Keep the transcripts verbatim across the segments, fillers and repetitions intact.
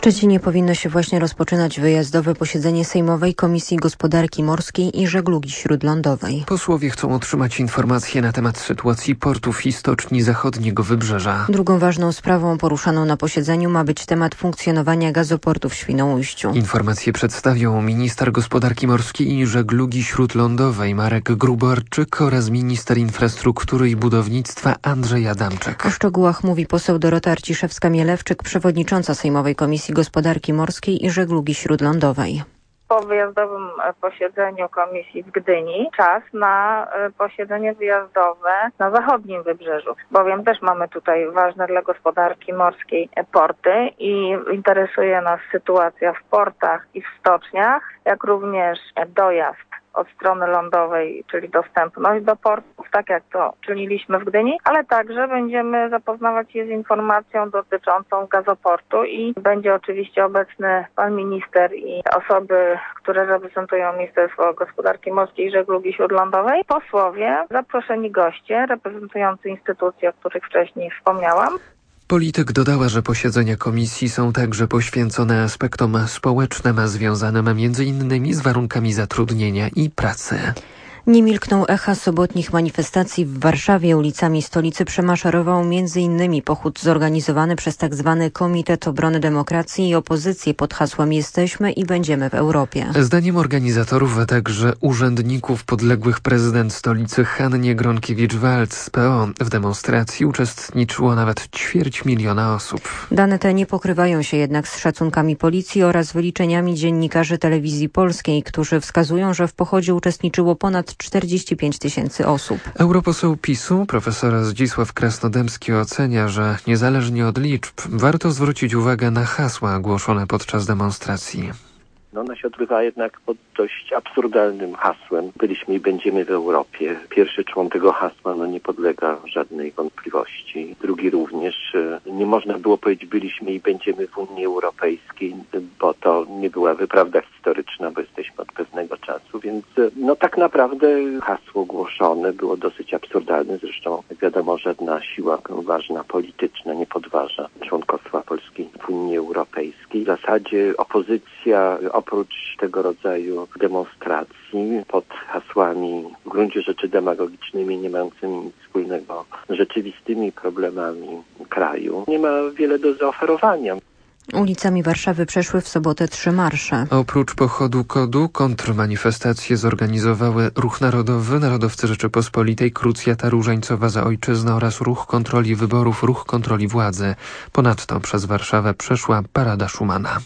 Szczecinie powinno się właśnie rozpoczynać wyjazdowe posiedzenie Sejmowej Komisji Gospodarki Morskiej i Żeglugi Śródlądowej. Posłowie chcą otrzymać informacje na temat sytuacji portów i stoczni zachodniego wybrzeża. Drugą ważną sprawą poruszaną na posiedzeniu ma być temat funkcjonowania gazoportu w Świnoujściu. Informacje przedstawią minister gospodarki morskiej i żeglugi śródlądowej Marek Gróbarczyk oraz minister infrastruktury i budownictwa Andrzej Adamczyk. O szczegółach mówi poseł Dorota Arciszewska-Mielewczyk, przewodnicząca Sejmowej Komisji Gospodarki Morskiej i Żeglugi Śródlądowej. Po wyjazdowym posiedzeniu komisji w Gdyni czas na posiedzenie wyjazdowe na zachodnim wybrzeżu, bowiem też mamy tutaj ważne dla gospodarki morskiej porty i interesuje nas sytuacja w portach i w stoczniach, jak również dojazd od strony lądowej, czyli dostępność do portów, tak jak to czyniliśmy w Gdyni, ale także będziemy zapoznawać się z informacją dotyczącą gazoportu i będzie oczywiście obecny pan minister i osoby, które reprezentują Ministerstwo Gospodarki Morskiej i Żeglugi Śródlądowej, posłowie, zaproszeni goście reprezentujący instytucje, o których wcześniej wspomniałam. Polityk dodała, że posiedzenia komisji są także poświęcone aspektom społecznym, a związanym między innymi z warunkami zatrudnienia i pracy. Nie milkną echa sobotnich manifestacji w Warszawie. Ulicami stolicy przemaszerował między innymi pochód zorganizowany przez tzw. Komitet Obrony Demokracji i Opozycję pod hasłem Jesteśmy i będziemy w Europie. Zdaniem organizatorów, a także urzędników podległych prezydent stolicy Hannie Gronkiewicz-Waltz z P O w demonstracji uczestniczyło nawet ćwierć miliona osób. Dane te nie pokrywają się jednak z szacunkami policji oraz wyliczeniami dziennikarzy Telewizji Polskiej, którzy wskazują, że w pochodzie uczestniczyło ponad czterdzieści pięć tysięcy osób. Europoseł PiSu, profesor Zdzisław Krasnodębski ocenia, że niezależnie od liczb warto zwrócić uwagę na hasła głoszone podczas demonstracji. No, ona się odbywa jednak pod dość absurdalnym hasłem. Byliśmy i będziemy w Europie. Pierwszy człon tego hasła no, nie podlega żadnej wątpliwości. Drugi również. Nie można było powiedzieć byliśmy i będziemy w Unii Europejskiej, bo to nie była wyprawda historyczna, bo jesteśmy od pewnego czasu. Więc no tak naprawdę hasło głoszone było dosyć absurdalne. Zresztą wiadomo, żadna siła ważna polityczna nie podważa członkostwa Polski w Unii Europejskiej. W zasadzie opozycja oprócz tego rodzaju demonstracji pod hasłami w gruncie rzeczy demagogicznymi, nie mającymi nic wspólnego z rzeczywistymi problemami kraju, nie ma wiele do zaoferowania. Ulicami Warszawy przeszły w sobotę trzy marsze. Oprócz pochodu kodu kontrmanifestacje zorganizowały Ruch Narodowy, Narodowcy Rzeczypospolitej, Krucjata Różańcowa za Ojczyznę oraz Ruch Kontroli Wyborów, Ruch Kontroli Władzy. Ponadto przez Warszawę przeszła Parada Schumana.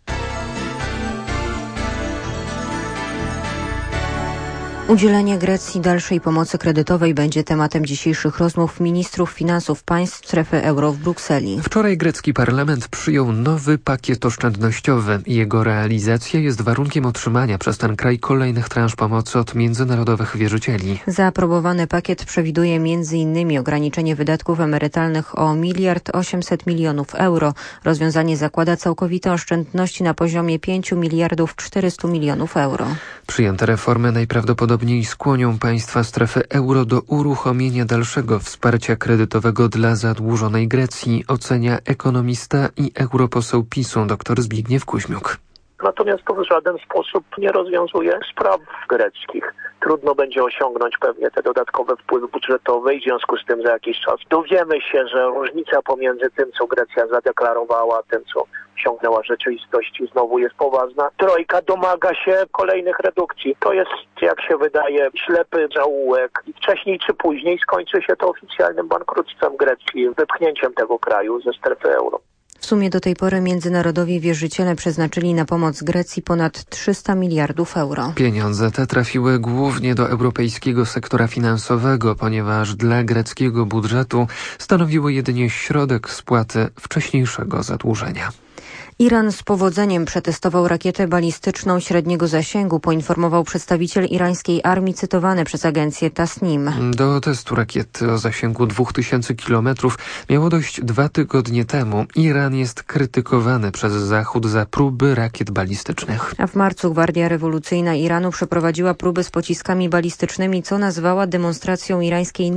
Udzielenie Grecji dalszej pomocy kredytowej będzie tematem dzisiejszych rozmów ministrów finansów państw strefy euro w Brukseli. Wczoraj grecki parlament przyjął nowy pakiet oszczędnościowy. Jego realizacja jest warunkiem otrzymania przez ten kraj kolejnych transz pomocy od międzynarodowych wierzycieli. Zaaprobowany pakiet przewiduje między innymi ograniczenie wydatków emerytalnych o miliard osiemset milionów euro. Rozwiązanie zakłada całkowite oszczędności na poziomie pięć miliardów czterysta milionów euro. Przyjęte reformy najprawdopodobniej skłonią państwa strefy euro do uruchomienia dalszego wsparcia kredytowego dla zadłużonej Grecji, ocenia ekonomista i europoseł PiSu dr Zbigniew Kuźmiuk. Natomiast to w żaden sposób nie rozwiązuje spraw greckich. Trudno będzie osiągnąć pewnie te dodatkowe wpływy budżetowe i w związku z tym za jakiś czas dowiemy się, że różnica pomiędzy tym, co Grecja zadeklarowała, a tym, co osiągnęła w rzeczywistości, znowu jest poważna. Trojka domaga się kolejnych redukcji. To jest, jak się wydaje, ślepy zaułek i wcześniej czy później skończy się to oficjalnym bankructwem Grecji, wypchnięciem tego kraju ze strefy euro. W sumie do tej pory międzynarodowi wierzyciele przeznaczyli na pomoc Grecji ponad trzysta miliardów euro. Pieniądze te trafiły głównie do europejskiego sektora finansowego, ponieważ dla greckiego budżetu stanowiły jedynie środek spłaty wcześniejszego zadłużenia. Iran z powodzeniem przetestował rakietę balistyczną średniego zasięgu, poinformował przedstawiciel irańskiej armii cytowany przez agencję Tasnim. Do testu rakiety o zasięgu dwóch tysięcy kilometrów miało dojść dwa tygodnie temu. Iran jest krytykowany przez Zachód za próby rakiet balistycznych. A w marcu Gwardia Rewolucyjna Iranu przeprowadziła próby z pociskami balistycznymi, co nazwała demonstracją irańskiej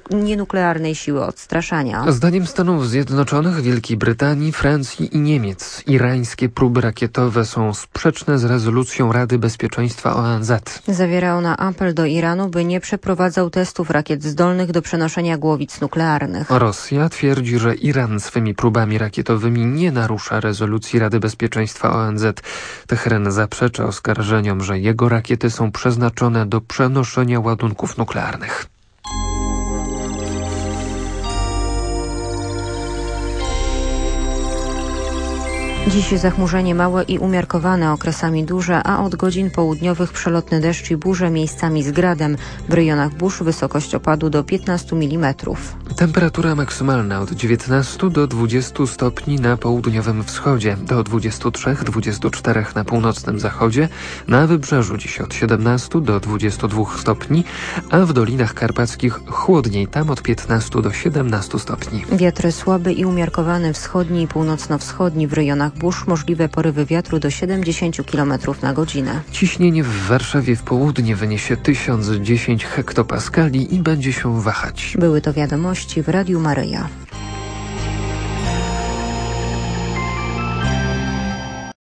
nienuklearnej siły odstraszania. Zdaniem Stanów Zjednoczonych, Wielkiej Brytanii, Francji i Niemiec noc. Irańskie próby rakietowe są sprzeczne z rezolucją Rady Bezpieczeństwa O N Z. Zawiera ona apel do Iranu, by nie przeprowadzał testów rakiet zdolnych do przenoszenia głowic nuklearnych. Rosja twierdzi, że Iran swymi próbami rakietowymi nie narusza rezolucji Rady Bezpieczeństwa O N Z. Teheran zaprzecza oskarżeniom, że jego rakiety są przeznaczone do przenoszenia ładunków nuklearnych. Dziś zachmurzenie małe i umiarkowane, okresami duże, a od godzin południowych przelotny deszcz i burze, miejscami z gradem. W rejonach burz wysokość opadu do piętnastu milimetrów. Temperatura maksymalna od dziewiętnastu do dwudziestu stopni na południowym wschodzie, do dwudziestu trzech do dwudziestu czterech na północnym zachodzie, na wybrzeżu dziś od siedemnastu do dwudziestu dwóch stopni, a w Dolinach Karpackich chłodniej, tam od piętnastu do siedemnastu stopni. Wiatr słaby i umiarkowany, wschodni i północno-wschodni, w rejonach burz możliwe porywy wiatru do siedemdziesięciu kilometrów na godzinę. Ciśnienie w Warszawie w południe wyniesie tysiąc dziesięć hektopaskali i będzie się wahać. Były to wiadomości w Radiu Maryja.